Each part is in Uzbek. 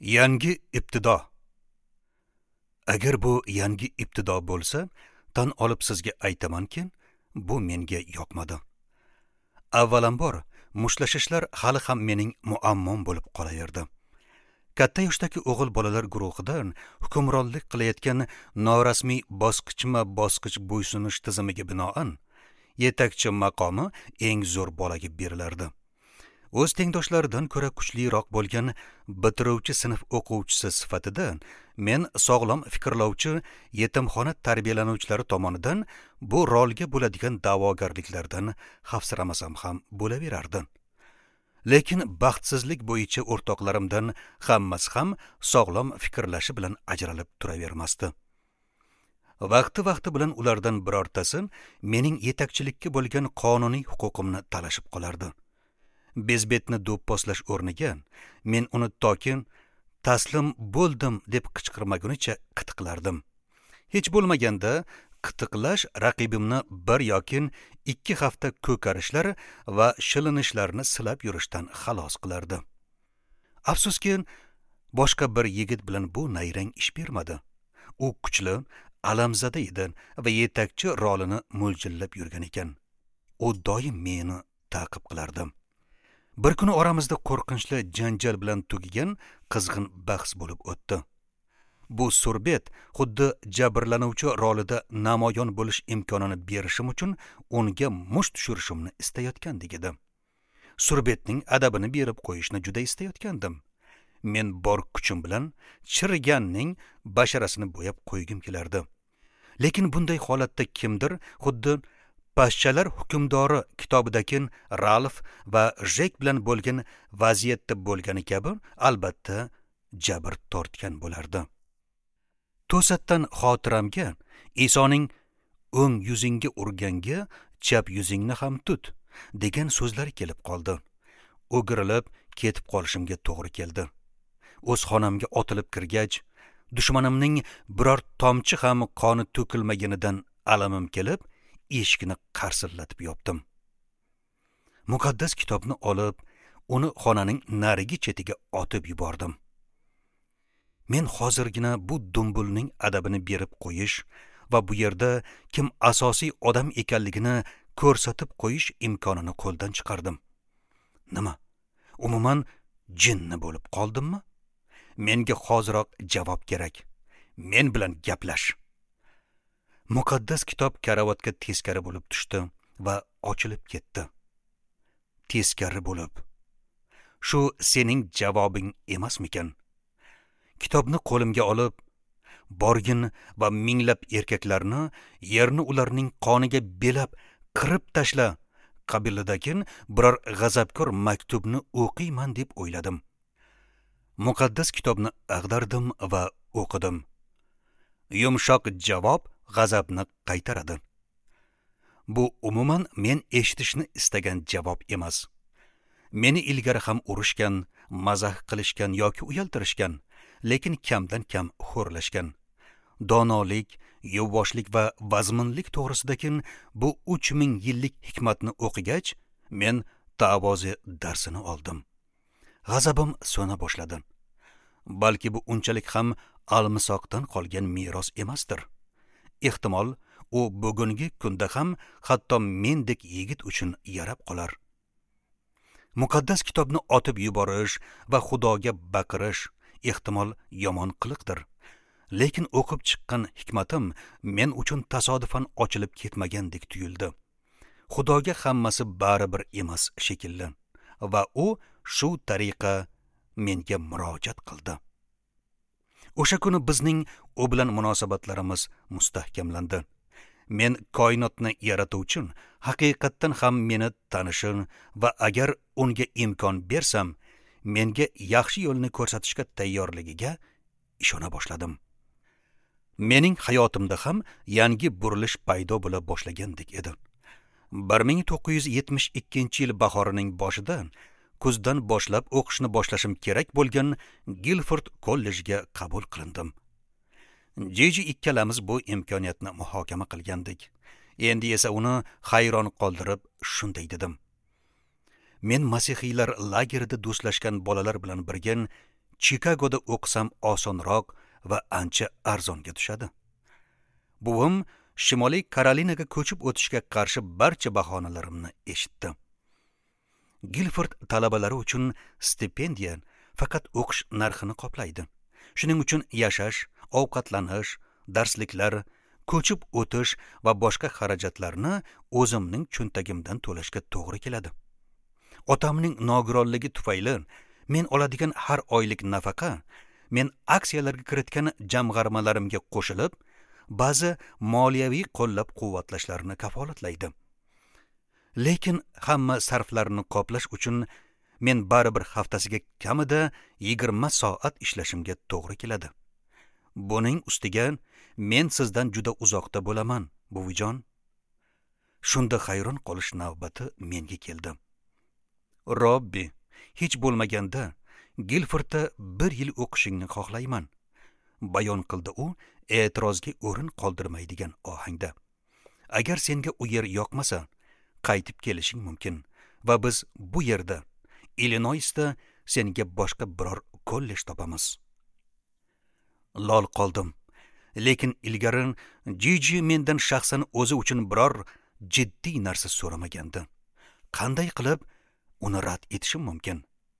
Yangi ibtido. Agar bu yangi ibtido bo'lsa, tan olib sizga aytamanki, bu menga yoqmadi. Avvalambor, mushtlashishlar hali ham mening muammom bo'lib qolaverdi. Katta yoshdagi o'g'il bolalar guruhidan hukmronlik qilayotgan norasmiy bosqichma-bosqich bo'ysunish tizimiga binoan yetakchi maqomi eng zo'r bolaga berilardi. O'z tengdoshlaridan ko'ra kuchliroq bo'lgan bitiruvchi sinf o'quvchisi sifatida men sog'lom fikrlovchi yetimxona tarbiyalanuvchilari tomonidan bu rolga bo'ladigan da'vogarliklardan xavfsiramasam ham bo'laverardi. Lekin baxtsizlik bo'yicha o'rtoqlarimdan hammasi ham sog'lom fikrlashi bilan ajralib turavermasdi. Vaqti bilan ulardan birortasi mening yetakchilikka bo'lgan qonuniy huquqimni talashib qolardi. Bezbetni do'pposlash o'rniga men uni toki taslim bo'ldim deb qichqirmagunicha qitiqlardim. Hech bo'lmaganda qitiqlash raqibimni bir yoki 2 hafta ko'karishlar va shilinishlarni silab yurishdan xalos qilardi. Afsuski, boshqa bir yigit bilan bu nayrang ish bermadi. U kuchli, alamzada edi va yetakchi rolini mo'ljillab yurgan ekan. U doim meni ta'qib qilardi. Bir kuni oramizda qo'rqinchli janjal bilan tugagan qizg'in bahs bo'lib o'tdi. Bu surbet xuddi jabrlanuvchi rolida namoyon bo'lish imkonini berishim uchun unga musht tushirishimni istayotgandek edi. Surbetning adabini berib qo'yishni juda istayotgandim. Men bor kuchim bilan chiriganning basharasini bo'yab qo'ygim kelardi. Lekin bunday holatda kimdir xuddi Pashchalar hukmdori kitobidagi Ralf va Jek bilan bo'lgan vaziyatda bo'lgani kabi albatta jabr tortgan bo'lardi. To'satdan xotiramga Isoning o'ng yuzingga urganga chap yuzingni ham tut degan so'zlar kelib qoldi. O'girilib ketib qolishimga to'g'ri keldi. O'z xonamga otilib kirgach, dushmanimning biror tomchi ham qoni to'kilmaganidan alamim kelib, eshikni qarsillatib yopdim. Muqaddas kitobni olib, uni xonaning narigi chetiga otib yubordim. Men hozirgina bu dumbulning adabini berib qo'yish va bu yerda kim asosiy odam ekanligini ko'rsatib qo'yish imkonini qo'ldan chiqardim. Nima? Umuman jinni bo'lib qoldimmi? Menga hoziroq javob kerak. Men bilan gaplash. Muqaddas kitob karavotga teskari bo'lib tushdi va ochilib ketdi. Teskari bo'lib. Shu sening javobing emasmikan? Kitobni qo'limga olib, borgin va minglab erkaklarni yerni ularning qoniga belab qirib tashla qabilidagi biror g'azabkor maktubni o'qiyman deb o'yladim. Muqaddas kitobni ag'dardim va o'qidim. Yumshoq javob g'azabni qaytaradi. Bu umuman men eshitishni istagan javob emas. Meni ilgari ham urushgan, mazah qilishgan yoki uyaltirishgan, lekin kamdan kam xo'rlashgan. Donolik, yuvvoshlik va vazminlik to'g'risidagi bu 3000 yillik hikmatni o'qigach, men ta'vozi darsini oldim. G'azabim so'na boshladi. Balki bu unchalik ham almisoqdan qolgan meros emasdir. Ehtimol, u bugungi kunda ham hatto mendek yigit uchun yarab qolar. Muqaddas kitobni otib yuborish va Xudoga baqirish ehtimol yomon qiliqdir. Lekin o'qib chiqqan hikmatim men uchun tasodifan ochilib ketmagandek tuyuldi. Xudoga hammasi baribir emas shekilli va u shu tariqa menga murojaat qildi. O'sha kuni bizning u bilan munosabatlarimiz mustahkamlandi. Men koinotni yaratuvchi haqiqatdan ham meni tanishin va agar unga imkon bersam, menga yaxshi yo'lni ko'rsatishga tayyorligiga ishona boshladim. Mening hayotimda ham yangi burilish paydo bo'la boshlagandek edi. 1972-yil bahorining boshida kuzdan boshlab o'qishni boshlashim kerak bo'lgan Guilford kollejiga qabul qilindim. Jeji ikkalamiz bu imkoniyatni muhokama qilgandik. Endi esa uni hayron qoldirib shunday dedim. Men masihiylar lagerida do'stlashgan bolalar bilan birga Chikagoda o'qisam osonroq va ancha arzonga tushadi. Buvim Shimoliy Karolinaga ko'chib o'tishga qarshi barcha bahonalarimni eshitdi. Gilford talabalari uchun stipendiya faqat o'qish narxini qoplaydi. Shuning uchun yashash, ovqatlanish, darsliklar, ko'chib o'tish va boshqa xarajatlarni o'zimning cho'ntagimdan to'lashga to'g'ri keladi. Otamning nogironligi tufayli men oladigan har oylik nafaqa men aksiyalarga kiritgan jamg'armalarimga qo'shilib, ba'zi moliyaviy qo'llab-quvvatlashlarni kafolatlaydi. Lekin hamma sarflarni qoplash uchun men baribir haftasiga kamida 20 soat ishlashimga to'g'ri keladi. Buning ustiga men sizdan juda uzoqda bo'laman, buvijon. Shunda hayron qolish navbati menga keldi. Robbi, hech bo'lmaganda Gilfordda 1 yil o'qishingni xohlayman, bayon qildi u e'tirozga o'rin qoldirmaydigan ohangda. Agar senga u yer yoqmasa, qaytib kelishing mumkin va biz bu yerda Illinoisda senga boshqa biror kollej topamiz. Lol qoldim. Lekin ilgari Gigi mendan shaxsan o'zi uchun biror jiddiy narsa so'ramagandi. Qanday qilib uni rad etishim mumkin?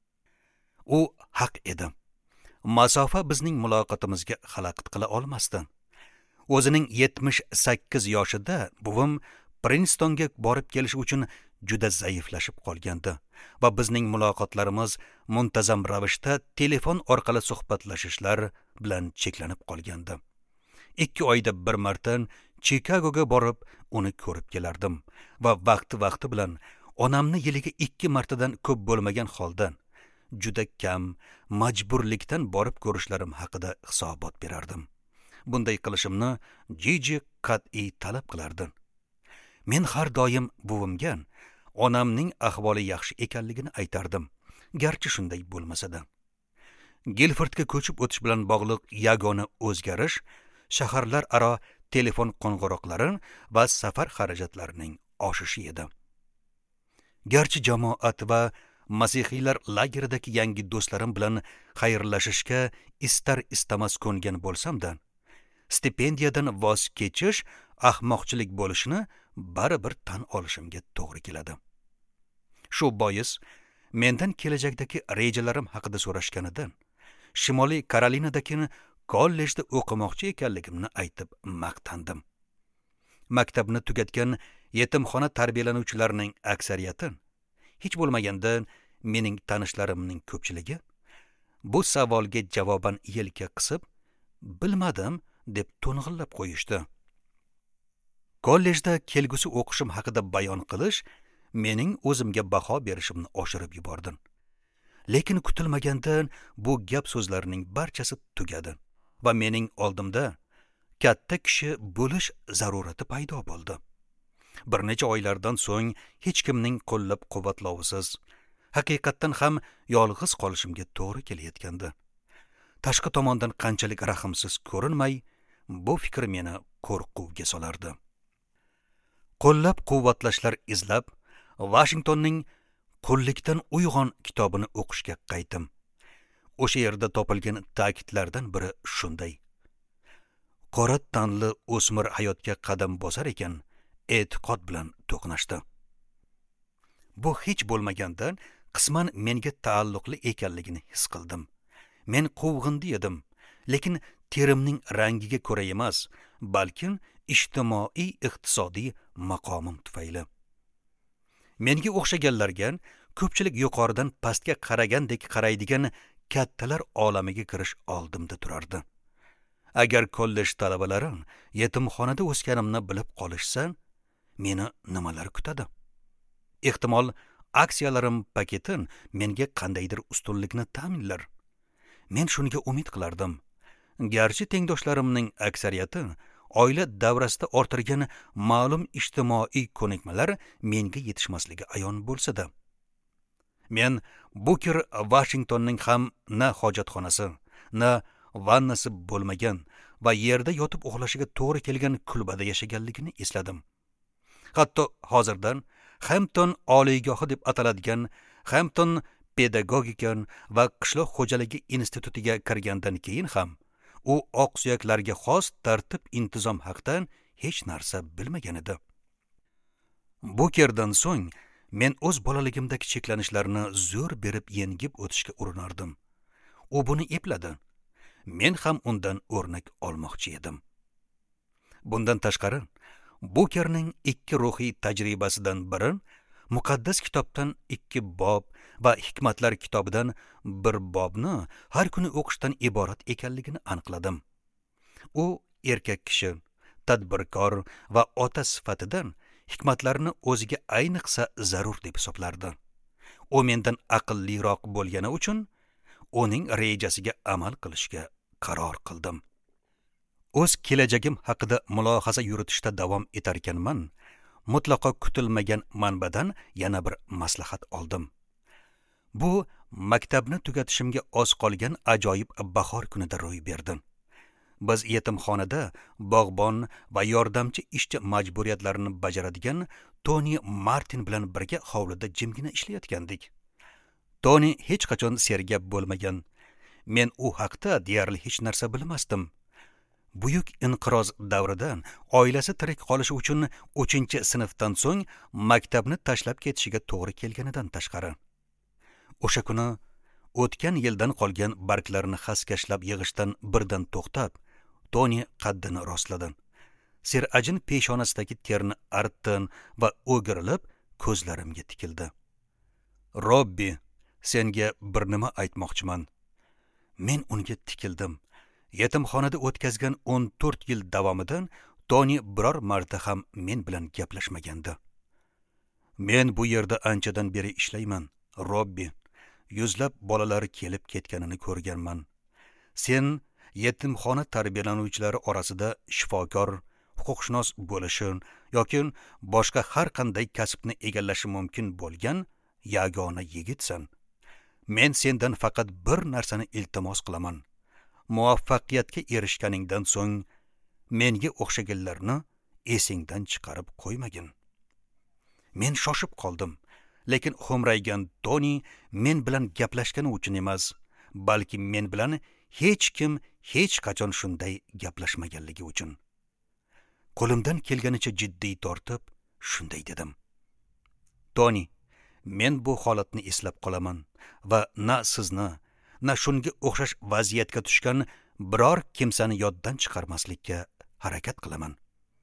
U haq edi. Masofa bizning muloqotimizga xalaqit qila olmasdi. O'zining 78 yoshida buvim Princetonga borib kelish uchun juda zaiflashib qolgandi va bizning muloqotlarimiz muntazam ravishda telefon orqali suhbatlashishlar bilan cheklanib qolgandi. 2 oyda bir marta Chikagoga borib uni ko'rib kelardim va vaqti bilan onamni yiliga 2 martadan ko'p bo'lmagan holda juda kam majburlikdan borib ko'rishlarim haqida hisobot berardim. Bunday qilishimni Gigi qat'iy talab qilardi. Men har doim buvimga onamning ahvoli yaxshi ekanligini aytardim, garchi shunday bo'lmasa-da. Gilfordga ko'chib o'tish bilan bog'liq yagona o'zgarish shaharlar aro telefon qo'ng'iroqlari va safar xarajatlarining oshishi edi. Garchi jamoat va masihiylar lageridagi yangi do'stlarim bilan xayrlashishga istar-istamas ko'ngan bo'lsam-da, stipendiyadan voz kechish ahmoqchilik bo'lishini baribir tan olishimga to'g'ri keladi. Shu bois mendan kelajakdagi rejalarim haqida so'rashganidan Shimoliy Karolinadagi kollejda o'qimoqchi ekanligimni aytib maqtandim. Maktabni tugatgan yetimxona tarbiyalanuvchilarining aksariyati, hech bo'lmaganda mening tanishlarimning ko'pchiligi bu savolga javoban yelka qisib, bilmadim deb to'ng'illab qo'yishdi. Kollejda kelgusi o'qishim haqida bayon qilish mening o'zimga baho berishimni oshirib yubordi. Lekin kutilmaganda bu gap so'zlarning barchasi tugadi va mening oldimda katta kishi bo'lish zarurati paydo bo'ldi. Bir necha oylardan so'ng hech kimning qo'llab-quvvatlovisiz, haqiqatdan ham yolg'iz qolishimga to'g'ri kelayotgandi. Tashqi tomondan qanchalik rahmsiz ko'rinmay, bu fikr meni qo'rquvga solardi. Qo'llab-quvvatlashlar izlab, Washingtonning Qullikdan uyg'on kitobini o'qishga qaytdim. O'sha yerda topilgan ta'kidlardan biri shunday: qora tanli o'smir hayotga qadam bosar ekan, e'tiqod bilan to'qnashdi. Bu hech bo'lmaganda qisman menga taalluqli ekanligini his qildim. Men quvg'indi edim, lekin terimning rangiga ko'ra emas, balkim ijtimoiy-iqtisodiy maqomim tufayli. Menga o'xshaganlarga ko'pchilik yuqoridan pastga qaragandek qaraydigan kattalar olamiga kirish oldimda turardi. Agar kollej talabalari yetimxonada o'sganimni bilib qolishsa, meni nimalar kutadi? Ehtimol aksiyalarim paketi menga qandaydir ustunlikni ta'minlar. Men shunga umid qilardim. Garchi tengdoshlarimning aksariyati oila davrasida orttirgan ma'lum ijtimoiy ko'nikmalar menga yetishmasligi ayon bo'lsa-da. Men Booker Washingtonning ham na hojatxonasi, na vannasi bo'lmagan va yerda yotib uxlashiga to'g'ri kelgan kulbada yashaganligini esladim. Hatto hozirdan Hampton oliygohi deb ataladigan Hampton pedagogika va qishloq xo'jaligi institutiga kirgandan keyin ham u oqsuyaklarga xos tartib intizom haqida hech narsa bilmagan edi. Bu yerdan so'ng men o'z bolaligimdagi cheklanishlarni zo'r berib yengib o'tishga urinardim. U buni epladi. Men ham undan o'rnak olmoqchi edim. Bundan tashqari, Bukerning 2 ruhiy tajribasidan biri muqaddas kitobdan 2 bob va hikmatlar kitobidan 1 bobni har kuni o'qishdan iborat ekanligini aniqladim. U erkak kishi, tadbirkor va ota sifatidan hikmatlarni o'ziga ayniqsa zarur deb hisoblardi. U mendan aqlliroq bo'lgani uchun uning rejasiga amal qilishga qaror qildim. O'z kelajagim haqida mulohaza yuritishda davom etar ekanman, mutlaqo kutilmagan manbadan yana bir maslahat oldim. Bu maktabni tugatishimga oz qolgan ajoyib bahor kunida ro'y berdi. Biz yetimxonada bog'bon va yordamchi ishchi majburiyatlarini bajaradigan Toni Martin bilan birga hovlida jimgina ishlayotgandik. Toni hech qachon sergap bo'lmagan. Men u haqda deyarli hech narsa bilmasdim. Buyuk inqiroz davridan oilasi tirik qolishi uchun 3-sinfdan so'ng maktabni tashlab ketishiga to'g'ri kelganidan tashqari. O'sha kuni o'tgan yildan qolgan barglarni xaskashlab yig'ishdan birdan to'xtab, Toni qaddini rostladi. Serajin peshonasidagi terni artdi va o'girilib ko'zlarimga tikildi. "Robbi, senga bir nima aytmoqchiman." Men unga tikildim. Yetimxonada o'tkazgan 14 yil davomidan Toni biror marta ham men bilan gaplashmagandi. "Men bu yerda anchadan beri ishlayman, Robbi. Yuzlab bolalar kelib ketganini ko'rganman. Sen yetimxona tarbiyalanuvchilari orasida shifokor, huquqshunos bo'lishi yoki boshqa har qanday kasbni egallashi mumkin bo'lgan yagona yigitsan. Men sendan faqat bir narsani iltimos qilaman. Muvaffaqiyatga erishganingdan so'ng menga o'xshaganlarni esingdan chiqarib qo'ymagin." Men shoshib qoldim, lekin xo'mraygan Toni men bilan gaplashgani uchun emas, balki men bilan hech kim hech qachon shunday gaplashmaganligi uchun. Qo'limdan kelganicha jiddiy tortib, shunday dedim. "Toni, men bu holatni eslab qolaman va na sizni, na shunga o'xshash vaziyatga tushgan biror kimsani yoddan chiqarmaslikka harakat qilaman."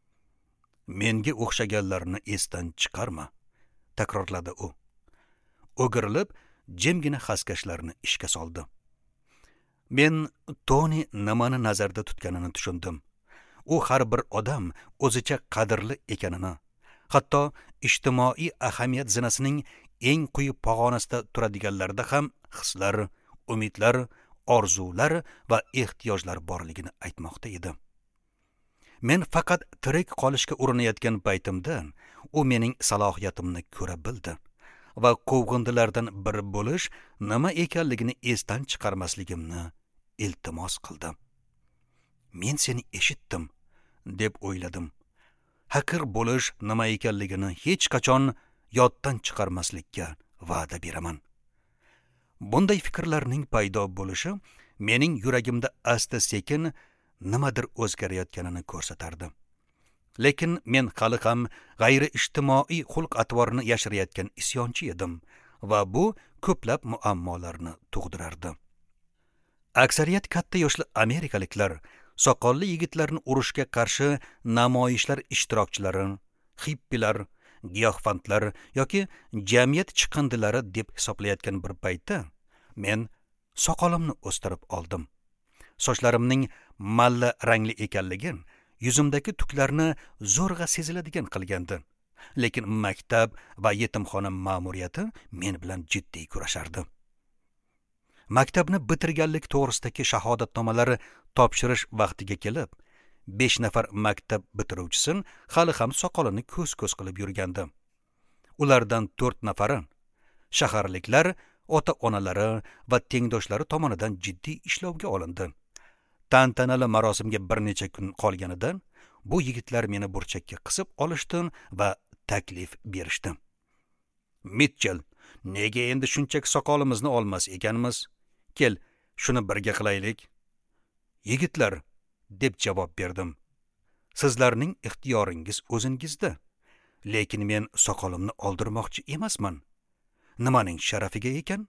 "Menga o'xshaganlarni esdan chiqarma", takrorladi u. O'girilib, jimgina xaskashlarni ishga soldi. Men Toni nimani nazarda tutganini tushundim. U har bir odam o'zicha qadrli ekanini, hatto ijtimoiy ahamiyat zinasining eng quyi pog'onasida turadiganlarda ham hislar, umidlar, orzular va ehtiyojlar borligini aytmoqda edi. Men faqat tirik qolishga urinayotgan paytimda u mening salohiyatimni ko'ra bildi va quvg'indilardan biri bo'lish nima ekanligini esdan chiqarmasligimni iltimos qildi. "Men seni eshitdim", deb o'yladim. Haqir bo'lish nima ekanligini hech qachon yoddan chiqarmaslikka va'da beraman. Bunday fikrlarning paydo bo'lishi mening yuragimda asta-sekin nimadir o'zgarayotganini ko'rsatardi. Lekin men hali ham g'ayri ijtimoiy xulq-atvorni yashirayotgan isyonchi edim va bu ko'plab muammolarni tug'dirardi. Aksariyat katta yoshli amerikaliklar soqolli yigitlarni urushga qarshi namoyishlar ishtirokchilari, hippilar, giyohvandlar yoki jamiyat chiqindilari deb hisoblayotgan bir paytda men soqolimni o'stirib oldim. Sochlarimning malla rangli ekanligi yuzimdagi tuklarni zo'rg'a seziladigan qilgandi. Lekin maktab va yetimxona ma'muriyati men bilan jiddiy kurashardi. Maktabni bitirganlik to'g'risidagi shahodatnomalar topshirish vaqtiga kelib, 5 nafar maktab bitiruvchisi hali ham soqolini ko'z-ko'z qilib yurgandi. Ulardan 4 nafari shaharliklar, ota-onalari va tengdoshlari tomonidan jiddiy ishlovga olindi. Tantanali marosimga bir necha kun qolganidan bu yigitlar meni burchakka qisib olishdi va taklif berishdi. "Mitchell, Nega endi shunchaki soqolimizni olmas ekanmiz? Kel, shuni birga qilaylik. Yigitlar, deb javob berdim. Sizlarning ixtiyoringiz o'zingizda. Lekin men soqolimni oldirmoqchi emasman. Nimaning sharafiga ekan?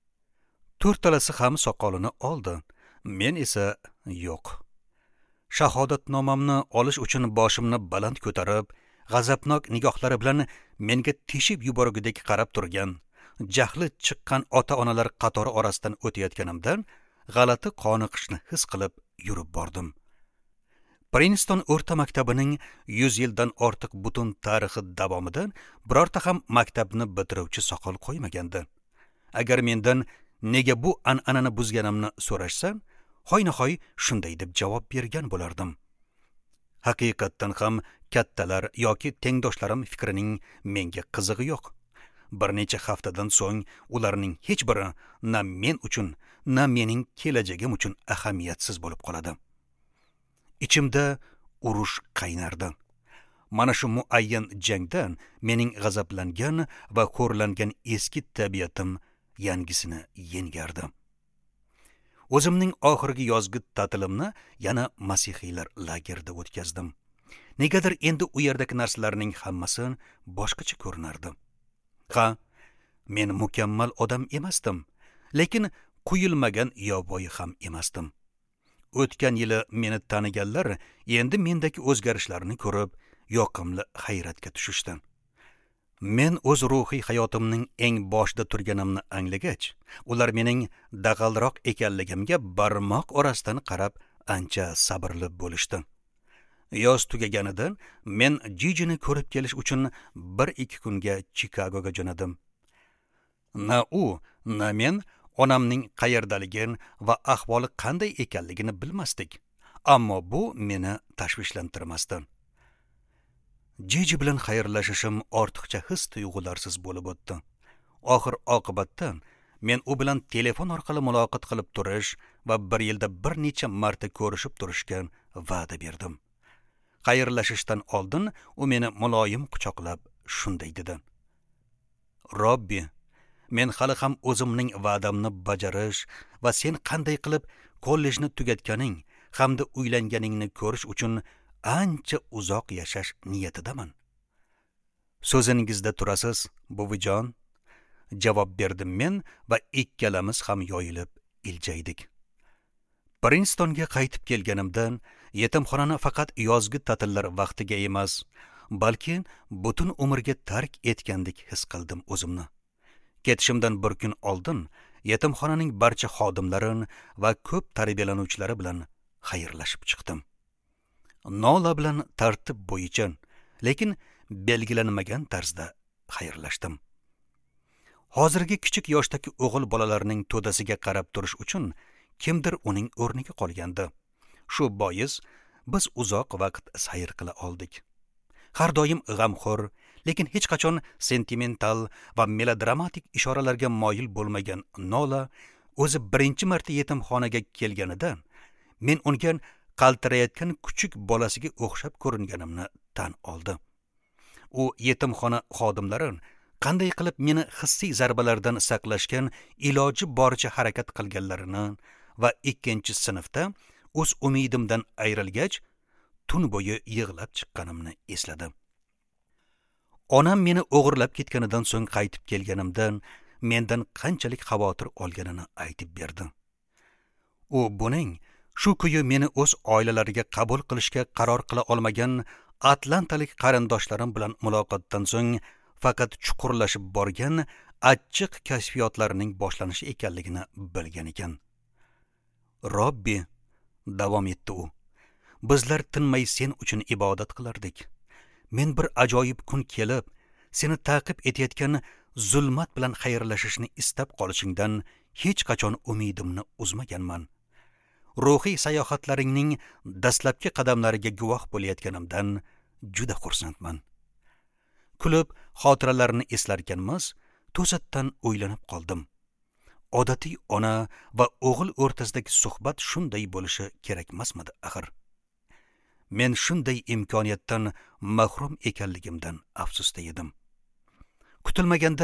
To'rtalasi ham soqolini oldi. Men esa yo'q. Shahodatnomamni olish uchun boshimni baland ko'tarib, g'azabnok nigohlari bilan menga teshib yuborgudek qarab turgan, jahli chiqqan ota-onalar qatori orasidan o'tayotganimdan g'alati qoniqishni his qilib yurib bordim. Princeton o'rta maktabining 100 yildan ortiq butun tarixi davomida birorta ham maktabni bitiruvchi soqol qo'ymagandi. Agar mendan nega bu an'anani buzganimni so'rashsa, hoynahoy shunday deb javob bergan bo'lardim. Haqiqatdan ham kattalar yoki tengdoshlarim fikrining menga qizig'i yo'q. Bir necha haftadan so'ng ularning hech biri na men uchun, na mening kelajagim uchun ahamiyatsiz bo'lib qoladi. Ichimda urush qaynardi. Mana shu muayyan jangdan mening g'azablangan va xo'rlangan eski tabiatim yangisini yengardi. O'zimning oxirgi yozgi ta'tilimni yana masihiylar lagerida o'tkazdim. Negadir endi u yerdagi narsalarning hammasi boshqacha ko'rinardi. Ha, men mukammal odam emasdim, lekin quyilmagan yovvoyi ham emasdim. O'tgan yili meni taniganlar endi mendagi o'zgarishlarni ko'rib, yoqimli hayratga tushishdi. Men o'z ruhiy hayotimning eng boshida turganimni anglagach, ular mening dag'alroq ekanligimga barmoq orasidan qarab ancha sabrli bo'lishdi. Yoz tugagunidan men Jijini ko'rib kelish uchun 1-2 kunga Chikagoga jo'nadim. Na u, na men onamning qayerdaligi va ahvoli qanday ekanligini bilmasdik. Ammo bu meni tashvishlantirmasdi. Jiji bilan xayrlashishim ortiqcha his-tuyg'ularsiz bo'lib o'tdi. Oxir oqibatda men u bilan telefon orqali muloqot qilib turish va bir yilda bir necha marta ko'rishib turishga va'da berdim. Xayrlashishdan oldin u meni muloyim quchoqlab shunday dedi: "Robbi, men hali ham o'zimning va'damni bajarish va sen qanday qilib kollejni tugatganing hamda uylanganingni ko'rish uchun ancha uzoq yashash niyatidaman." "So'zingizda turasiz, buvijon", javob berdim men va ikkalamiz ham yoyilib iljaydik. Princetonga qaytib kelganimdan yetimxonani faqat yozgi ta'tillar vaqtiga emas, balki butun umrga tark etgandek his qildim o'zimni. Ketishimdan bir kun oldin yetimxonaning barcha xodimlari va ko'p tarbiyalanuvchilari bilan xayrlashib chiqdim. Nola bilan tartib bo'yicha, lekin belgilanmagan tarzda xayrlashdim. Hozirgi kichik yoshdagi o'g'il bolalarning to'dasiga qarab turish uchun kimdir uning o'rniga qolgandi. Shu bois biz uzoq vaqt sayr qila oldik. Har doim g'amxo'r, lekin hech qachon sentimental va melodramatik ishoralarga moyil bo'lmagan Nola o'zi birinchi marta yetimxonaga kelganida men unga qaltirayotgan kuchuk bolasiga o'xshab ko'ringanimni tan oldi. U yetimxona xodimlari qanday qilib meni hissiy zarbalardan saqlashgan iloji boricha harakat qilganlarini va 2-sinfda o'z umidimdan ayrilgach tun bo'yi yig'lab chiqqanimni esladi. Onam meni o'g'irlab ketganidan so'ng qaytib kelganimdan mendan qanchalik xavotir olganini aytib berdi. U buning shu kuyi meni o'z oilalariga qabul qilishga qaror qila olmagan atlantalik qarindoshlarim bilan muloqotdan so'ng faqat chuqurlashib borgan achchiq kashfiyotlarining boshlanishi ekanligini bilgan ekan. "Robbi", davom etdi u, "bizlar tinmay sen uchun ibodat qilardik. Men bir ajoyib kun kelib, seni ta'qib etayotgan zulmat bilan xayrlashishni istab qolishingdan hech qachon umidimni uzmaganman. Ruhiy sayohatlaringning dastlabki qadamlariga guvoh bo'layotganimdan juda xursandman." Kulib xotiralarni eslarkanmiz, to'satdan o'ylanib qoldim. Odatiy ona va o'g'il o'rtasidagi suhbat shunday bo'lishi kerakmasmidi axir? Men shunday imkoniyatdan mahrum ekanligimdan afsusda edim. Kutilmaganda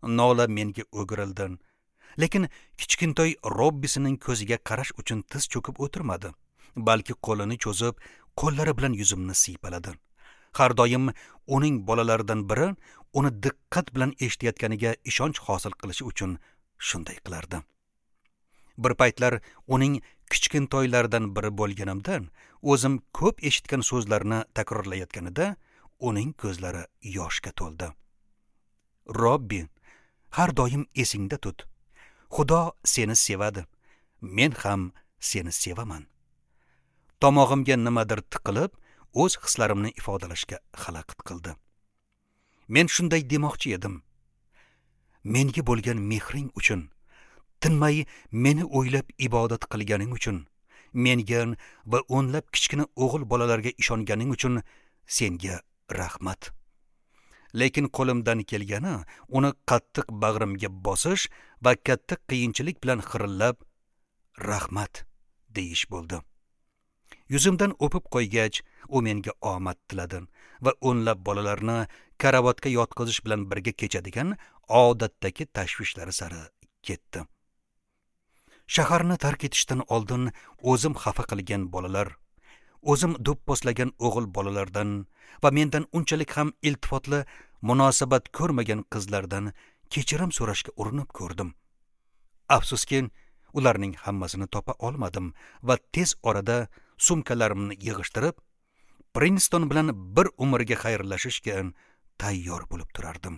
nola menga o'girildi. Lekin kichkintoy Robbisining ko'ziga qarash uchun tiz cho'kib o'tirmadi, balki qo'lini cho'zib, qo'llari bilan yuzimni siypaladi. Har doim uning bolalaridan biri uni diqqat bilan eshitayotganiga ishonch hosil qilishi uchun shunday qilardi. Bir paytlar uning kichkintoylaridan biri bo'lganimdan o'zim ko'p eshitgan so'zlarni takrorlayotganida uning ko'zlari yoshga to'ldi. Robbi, har doim esingda tut. Xudo seni sevadi. Men ham seni sevaman. Tomog'imga nimadir tiqilib, o'z hislarimni ifodalashga xalaqit qildi. Men shunday demoqchi edim. Menga bo'lgan mehring uchun, tinmay meni o'ylab ibodat qilganing uchun, menga va o'nlab kichkina o'g'il bolalarga ishonganing uchun senga rahmat. Lekin qo'limdan kelgani uni qattiq bag'rimga bosish va katta qiyinchilik bilan xirillab rahmat deyish bo'ldi. Yuzimdan o'pib qo'ygach, u menga omad tiladi va o'nlab bolalarni karavotga yotqizish bilan birga kechadigan odatdagi tashvishlari sari ketdi. Shaharni tark etishdan oldin o'zim xafa qilgan bolalar, o'zim do'pposlagan o'g'il bolalardan va mendan unchalik ham iltifotli munosabat ko'rmagan qizlardan kechirim so'rashga urinib ko'rdim. Afsuski, ularning hammasini topa olmadim va tez orada sumkalarimni yig'ishtirib, Princeton bilan bir umrga xayrlashishga tayyor bo'lib turardim.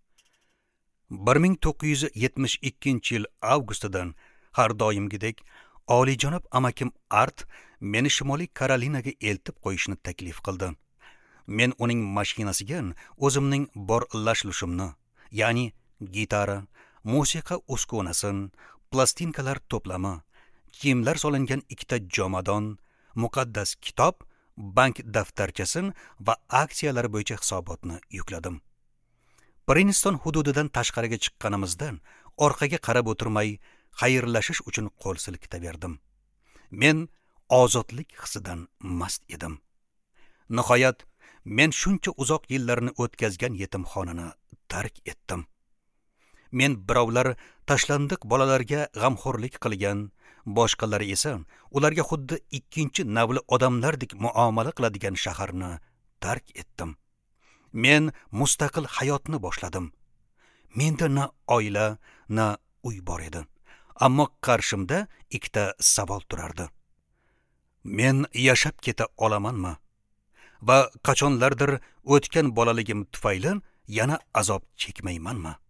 1972-yil avgustidan har doimgidek oliyjanob amakim Art meni Shimoliy Karolinaga eltib qo'yishni taklif qildi. Men uning mashinasiga o'zimning bor lashlushimni, ya'ni gitara, musiqa uskunasi, plastinkalar to'plami, kiyimlar solingan ikkita jomadon, muqaddas kitob, bank daftarchasi va aksiyalar bo'yicha hisobotni yukladim. Princeton hududidan tashqariga chiqqanimizdan orqaga qarab o'tirmay xayrlashish uchun qo'l silkitaverdim. Men ozodlik hissidan mast edim. Nihoyat men shuncha uzoq yillarni o'tkazgan yetimxonani tark etdim. Men birovlar tashlandiq bolalarga g'amxo'rlik qilgan, boshqalari esa ularga xuddi ikkinchi navli odamlardek muomala qiladigan shaharni tark etdim. Men mustaqil hayotni boshladim. Menda na oila, na uy bor edi. Ammo qarshimda ikkita savol turardi. Men yashab keta olamanmi? Va qachonlardir o'tgan bolaligim tufayli yana azob chekmaymanmi?